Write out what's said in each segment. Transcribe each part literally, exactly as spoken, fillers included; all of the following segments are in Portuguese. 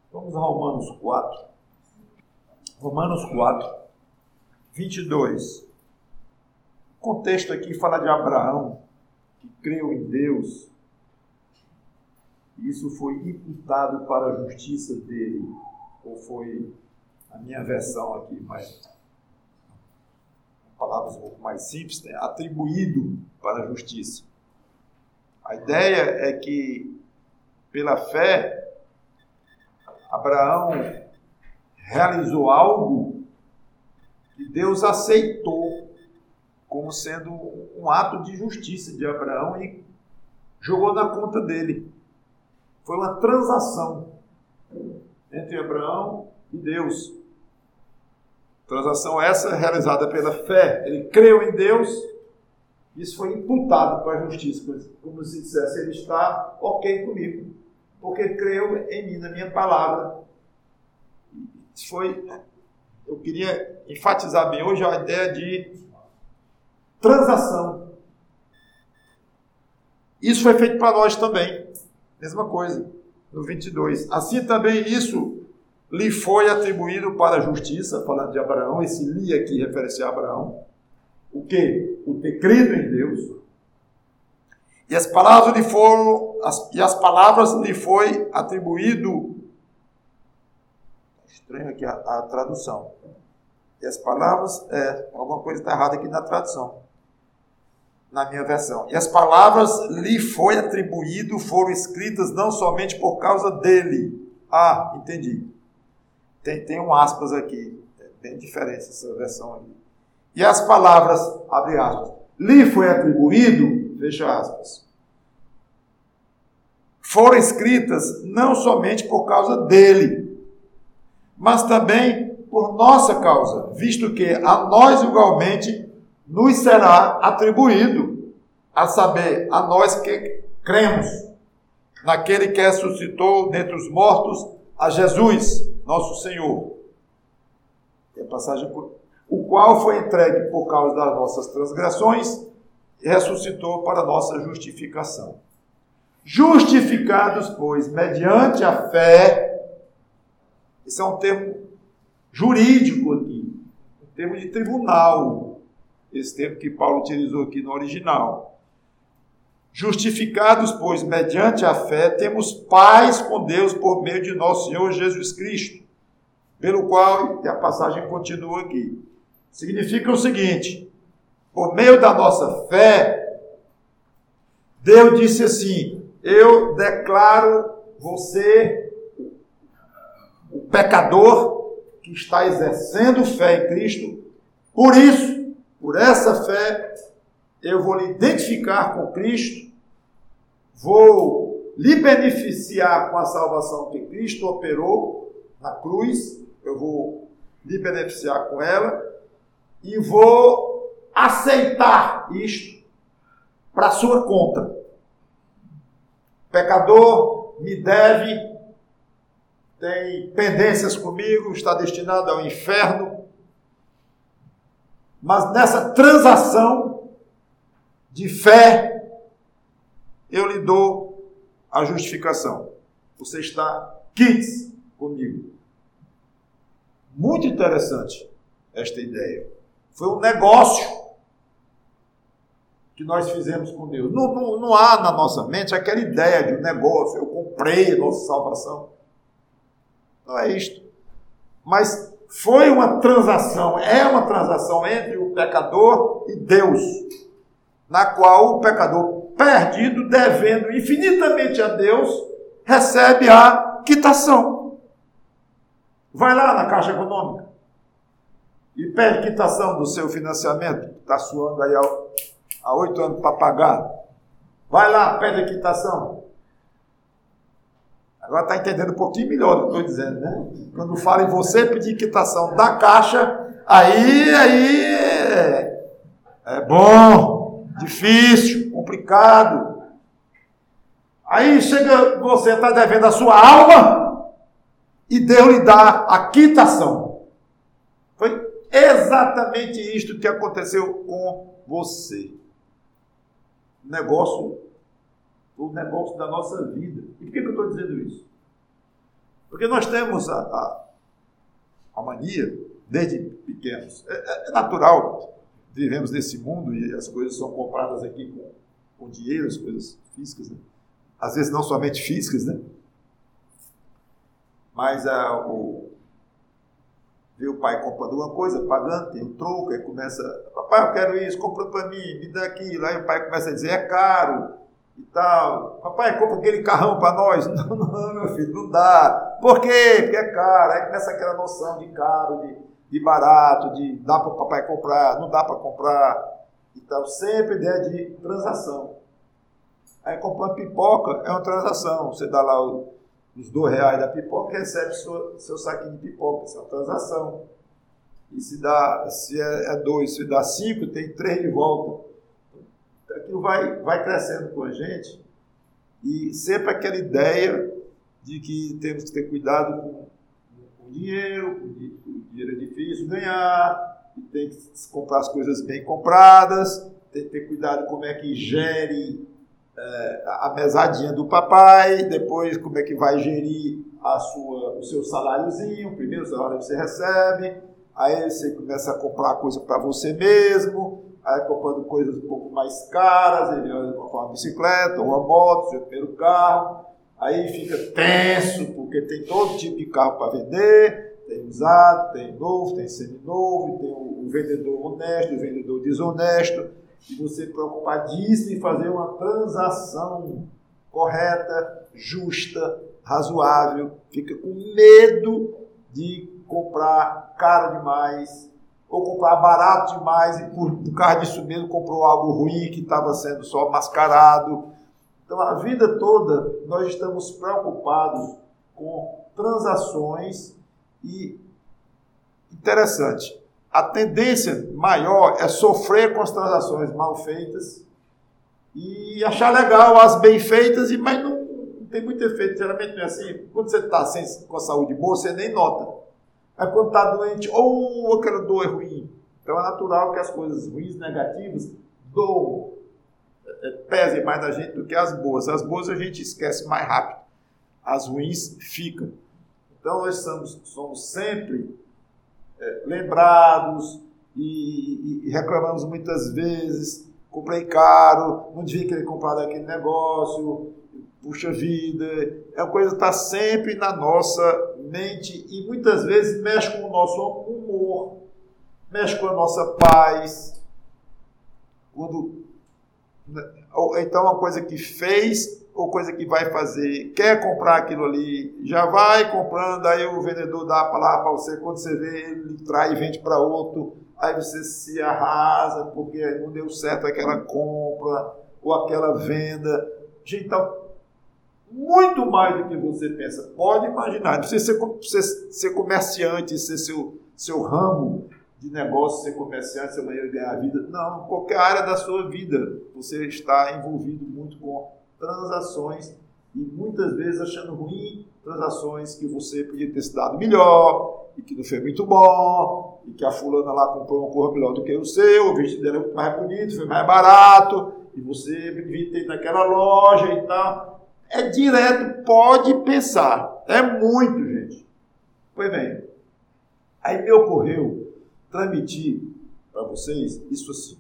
Vamos a Romanos quatro. Romanos quatro, vinte e dois. O contexto aqui fala de Abraão, que creu em Deus. Isso foi imputado para a justiça dele. Ou foi a minha versão aqui, mas palavras um pouco mais simples, né? Atribuído para a justiça. A ideia é que, pela fé, Abraão realizou algo que Deus aceitou como sendo um ato de justiça de Abraão e jogou na conta dele. Foi uma transação entre Abraão e Deus. Transação essa realizada pela fé. Ele creu em Deus, isso foi imputado para a justiça, como se dissesse, ele está ok comigo, porque creu em mim, na minha palavra. Isso foi, eu queria enfatizar bem hoje a ideia de transação. Isso foi feito para nós também. Mesma coisa, no vinte e dois. Assim também isso lhe foi atribuído para a justiça, falando de Abraão. Esse li aqui refere-se a Abraão. O quê? O ter crido em Deus. E as palavras lhe foram, as, e as palavras lhe foi atribuído. Estranho aqui a, a tradução. E as palavras, é, alguma coisa está errada aqui na tradução. Na minha versão. E as palavras lhe foi atribuído, foram escritas não somente por causa dele. Ah, entendi. Tem, tem um aspas aqui. É bem diferente essa versão aqui. E as palavras, abre aspas, lhe foi atribuído, fecha aspas, foram escritas não somente por causa dele, mas também por nossa causa, visto que a nós igualmente nos será atribuído, a saber, a nós que cremos naquele que ressuscitou dentre os mortos, a Jesus, nosso Senhor. E a passagem, o qual foi entregue por causa das nossas transgressões e ressuscitou para a nossa justificação. Justificados, pois, mediante a fé, isso é um termo jurídico aqui, um termo de tribunal, esse termo que Paulo utilizou aqui no original. Justificados, pois, mediante a fé, temos paz com Deus por meio de nosso Senhor Jesus Cristo, pelo qual, e a passagem continua aqui, significa o seguinte: por meio da nossa fé, Deus disse assim, eu declaro você, o pecador que está exercendo fé em Cristo, por isso, por essa fé, eu vou lhe identificar com Cristo, vou lhe beneficiar com a salvação que Cristo operou na cruz, eu vou lhe beneficiar com ela e vou aceitar isto para a sua conta. Pecador me deve, tem pendências comigo, está destinado ao inferno, mas nessa transação de fé, eu lhe dou a justificação. Você está quites comigo. Muito interessante esta ideia. Foi um negócio que nós fizemos com Deus. Não, não, não há na nossa mente aquela ideia de um negócio, eu comprei a nossa salvação. Não é isto. Mas foi uma transação, é uma transação entre o pecador e Deus, na qual o pecador perdido, devendo infinitamente a Deus, recebe a quitação. Vai lá na Caixa Econômica e pede quitação do seu financiamento, que está suando aí há oito anos para pagar. Vai lá, pede a quitação. Agora está entendendo um pouquinho melhor o que eu estou dizendo, né? Quando fala em você pedir quitação da Caixa, aí, aí é, é bom, difícil, complicado. Aí chega, você está devendo a sua alma e Deus lhe dá a quitação. Foi exatamente isto que aconteceu com você. O negócio, o negócio da nossa vida. E por que, que eu estou dizendo isso? Porque nós temos a, a, a mania, desde pequenos, é, é natural, vivemos nesse mundo e as coisas são compradas aqui com, com dinheiro, as coisas físicas, né? Às vezes não somente físicas, né? Mas a, o, vê o pai comprando uma coisa, pagando, tem um troco, aí começa, papai, eu quero isso, compra para mim, me dá aquilo. Aí o pai começa a dizer, é caro e tal. Papai, compra aquele carrão para nós. Não, não, meu filho, não dá. Por quê? Porque é caro. Aí começa aquela noção de caro, de, de barato, de dá para o papai comprar, não dá para comprar. Então, sempre ideia de transação. Aí comprando pipoca é uma transação. Você dá lá o os dois reais da pipoca, recebe sua, seu saquinho de pipoca, isso é uma transação. E se, dá, se é, é dois, se dá cinco, tem três de volta. Aquilo vai, vai crescendo com a gente. E sempre aquela ideia de que temos que ter cuidado com, com o dinheiro, o dinheiro é difícil ganhar, e tem que comprar as coisas bem compradas, tem que ter cuidado como é que gere É, a mesadinha do papai, depois como é que vai gerir a sua, o seu saláriozinho, o primeiro salário que você recebe, aí você começa a comprar coisa para você mesmo, aí comprando coisas um pouco mais caras, ele vai comprar uma bicicleta, uma moto, seu primeiro carro, aí fica tenso, porque tem todo tipo de carro para vender, tem usado, tem novo, tem seminovo, tem o, o vendedor honesto, o vendedor desonesto, e você preocupadíssimo em fazer uma transação correta, justa, razoável, fica com medo de comprar caro demais, ou comprar barato demais, e por, por causa disso mesmo comprou algo ruim que estava sendo só mascarado. Então, a vida toda nós estamos preocupados com transações e, interessante, a tendência maior é sofrer com as transações mal feitas e achar legal as bem feitas, mas não, não tem muito efeito. Geralmente não é assim. Quando você está com a saúde boa, você nem nota. Aí quando está doente, ou oh, aquela dor é ruim. Então é natural que as coisas ruins, negativas, doam, é, pesem mais na gente do que as boas. As boas a gente esquece mais rápido. As ruins ficam. Então nós somos, somos sempre... É, lembrados e, e reclamamos muitas vezes, comprei caro, não devia querer comprar daquele negócio, puxa vida, é uma coisa que está sempre na nossa mente e muitas vezes mexe com o nosso humor, mexe com a nossa paz, quando, ou então uma coisa que fez ou coisa que vai fazer, quer comprar aquilo ali, já vai comprando, aí o vendedor dá a palavra para você, quando você vê, ele traz e vende para outro, aí você se arrasa, porque não deu certo aquela compra, ou aquela venda. Gente, então, muito mais do que você pensa, pode imaginar, não precisa ser, precisa ser comerciante, ser seu, seu ramo de negócio, ser comerciante, ser maneira de ganhar a vida, não, qualquer área da sua vida, você está envolvido muito com transações e muitas vezes achando ruim transações que você podia ter se dado melhor e que não foi muito bom e que a fulana lá comprou uma cor melhor do que o seu, o vestido dela é muito mais bonito, foi mais barato e você devia ter ido naquela loja e tal. É direto, pode pensar. É muito, gente. Pois bem, aí me ocorreu transmitir para vocês isso assim.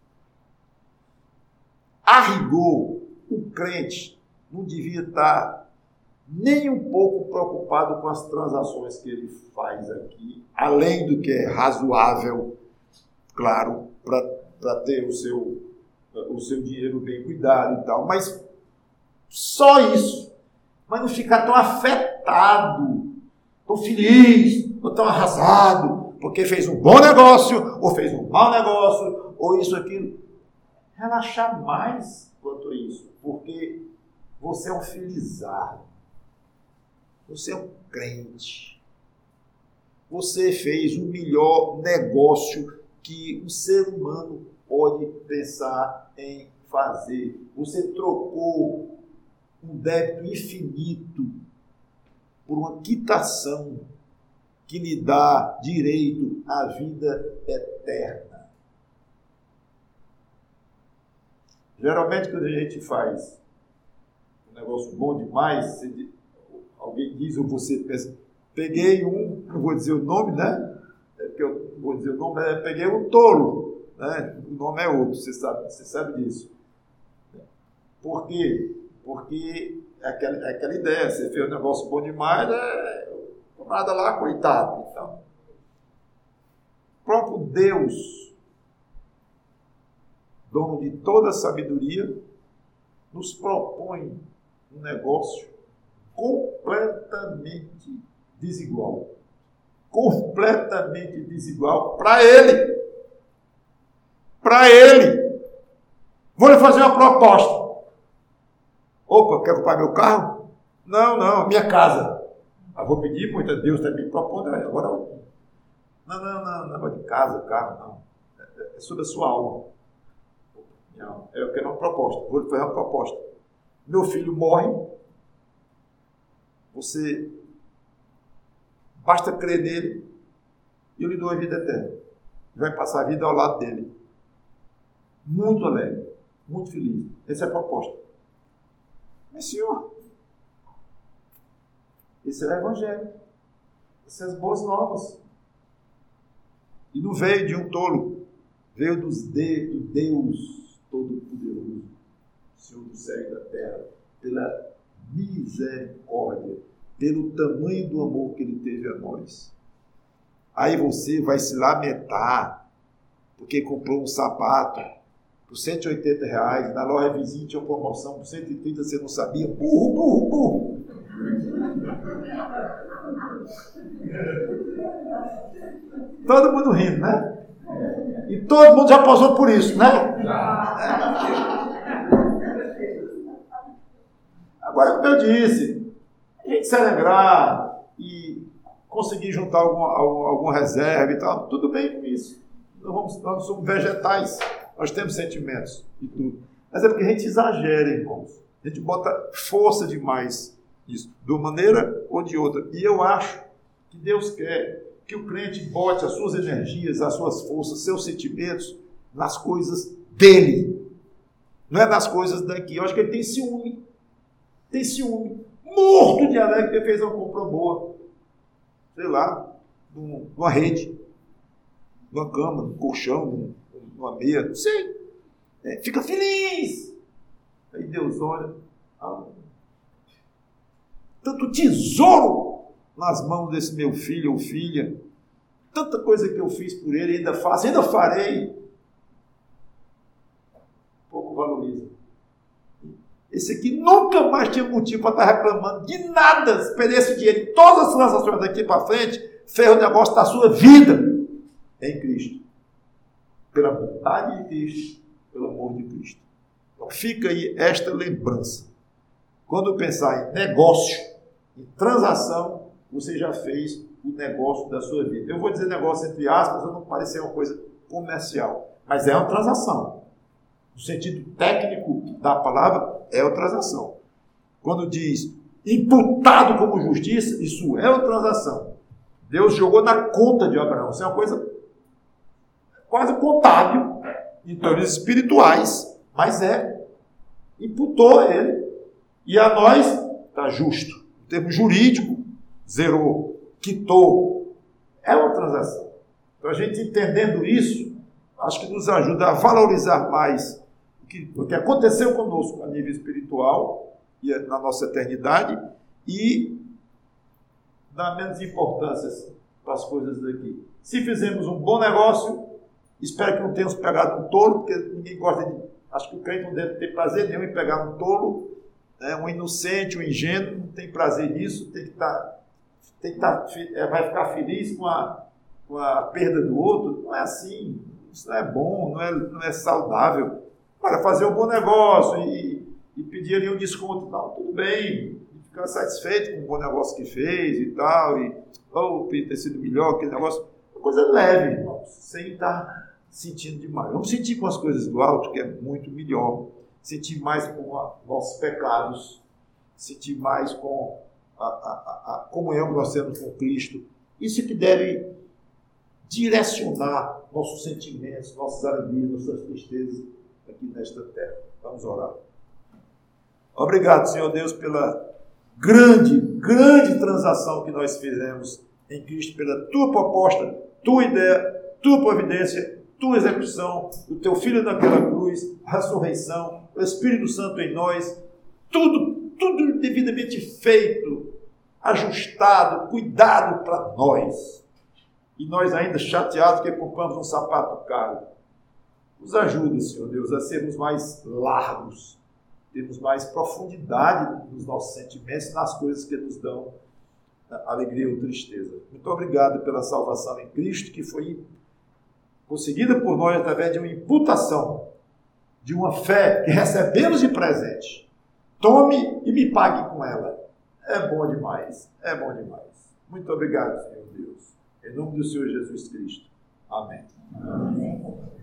A rigor, o crente não devia estar nem um pouco preocupado com as transações que ele faz aqui, além do que é razoável, claro, para ter o seu, o seu dinheiro bem cuidado e tal, mas só isso. Mas não ficar tão afetado, tão feliz, ou tão arrasado, porque fez um bom negócio, ou fez um mau negócio, ou isso, aquilo. Relaxar mais quanto a isso, porque você é um felizardo, você é um crente, você fez o melhor negócio que um ser humano pode pensar em fazer. Você trocou um débito infinito por uma quitação que lhe dá direito à vida eterna. Geralmente, quando a gente faz um negócio bom demais, alguém diz, ou você pensa, peguei um, não vou dizer o nome, né? É porque eu não vou dizer o nome, é, peguei um tolo, né? O nome é outro, você sabe, você sabe disso. Por quê? Porque é aquela, é aquela ideia, você fez um negócio bom demais, é, nada lá, coitado. Então, o próprio Deus, dono de toda a sabedoria, nos propõe um negócio completamente desigual. Completamente desigual para ele. Para ele. Vou lhe fazer uma proposta. Opa, quer comprar meu carro? Não, não, minha casa. Ah, vou pedir muito a Deus também propondo. Agora, não, não, não, não é de casa, carro, não. É, é sobre a sua alma. Não, eu quero uma proposta. Vou lhe fazer uma proposta. Meu filho morre. Você basta crer nele e eu lhe dou a vida eterna. Vai passar a vida ao lado dele. Muito alegre, muito feliz. Essa é a proposta. Mas, senhor, esse é o Evangelho. Essas são as boas novas. E não veio de um tolo. Veio dos de, do Deus Todo-Poderoso, Senhor do céu e da terra, pela misericórdia, pelo tamanho do amor que ele teve a nós. Aí você vai se lamentar porque comprou um sapato por cento e oitenta reais, na loja vizinha tinha uma promoção por cento e trinta, você não sabia. Burro, burro, burro. Todo mundo rindo, né? E todo mundo já passou por isso, né? Agora, como eu disse, a gente se alegrar e conseguir juntar alguma, alguma reserva e tal, tudo bem com isso. Nós, vamos, nós não somos vegetais, nós temos sentimentos e tudo. Mas é porque a gente exagera, irmãos. A gente bota força demais nisso, de uma maneira ou de outra. E eu acho que Deus quer que o crente bote as suas energias, as suas forças, seus sentimentos nas coisas dele. Não é nas coisas daqui. Eu acho que ele tem ciúme. Tem ciúme. Morto de alegre que ele fez uma compra boa. Sei lá, numa rede, numa cama, num colchão, numa meia, não sei. É, fica feliz. Aí Deus olha. Ah, tanto tesouro nas mãos desse meu filho ou filha. Tanta coisa que eu fiz por ele, ainda faço, ainda farei. Pouco valoriza. Esse aqui nunca mais tinha motivo para estar reclamando de nada. Se perdesse dinheiro em todas as transações daqui para frente, fez o negócio da sua vida em Cristo. Pela vontade de Cristo, pelo amor de Cristo. Então fica aí esta lembrança. Quando pensar em negócio, em transação, você já fez o negócio da sua vida. Eu vou dizer negócio entre aspas, para não parecer uma coisa comercial. Mas é uma transação. No sentido técnico da palavra, é uma transação. Quando diz imputado como justiça, isso é uma transação. Deus jogou na conta de Abraão. Isso é uma coisa quase contábil em termos espirituais, mas é. Imputou a ele. E a nós está justo. Em termos jurídicos, zerou, quitou. É uma transação. Então a gente entendendo isso, acho que nos ajuda a valorizar mais o que, o que aconteceu conosco a nível espiritual e na nossa eternidade e dar menos importância para as coisas daqui. Se fizemos um bom negócio, espero que não tenhamos pegado um tolo, porque ninguém gosta de... Acho que o crente não deve ter prazer nenhum em pegar um tolo, né? Um inocente, um ingênuo, não tem prazer nisso, tem que estar... Tem que estar vai ficar feliz com a, com a perda do outro. Não é assim. Isso não é bom, não é, não é saudável. Para fazer um bom negócio e, e pedir ali um desconto, não, tudo bem, ficar satisfeito com o bom negócio que fez e tal, e ou podia ter sido melhor, aquele negócio, uma coisa leve, irmãos, sem estar sentindo demais. Vamos sentir com as coisas do alto, que é muito melhor, sentir mais com a, nossos pecados, sentir mais com a, a, a comunhão que nós temos com Cristo. Isso que deve direcionar nossos sentimentos, nossas alegrias, nossas tristezas aqui nesta terra. Vamos orar. Obrigado, Senhor Deus, pela grande, grande transação que nós fizemos em Cristo pela tua proposta, tua ideia, tua providência, tua execução, o teu Filho naquela cruz, a ressurreição, o Espírito Santo em nós, tudo, tudo devidamente feito, ajustado, cuidado para nós. E nós ainda chateados que compramos um sapato caro. Nos ajuda, Senhor Deus, a sermos mais largos, termos mais profundidade nos nossos sentimentos e nas coisas que nos dão alegria ou tristeza. Muito obrigado pela salvação em Cristo, que foi conseguida por nós através de uma imputação, de uma fé que recebemos de presente. Tome e me pague com ela. É bom demais, é bom demais. Muito obrigado, Senhor Deus. Em nome do Senhor Jesus Cristo. Amém. Amém.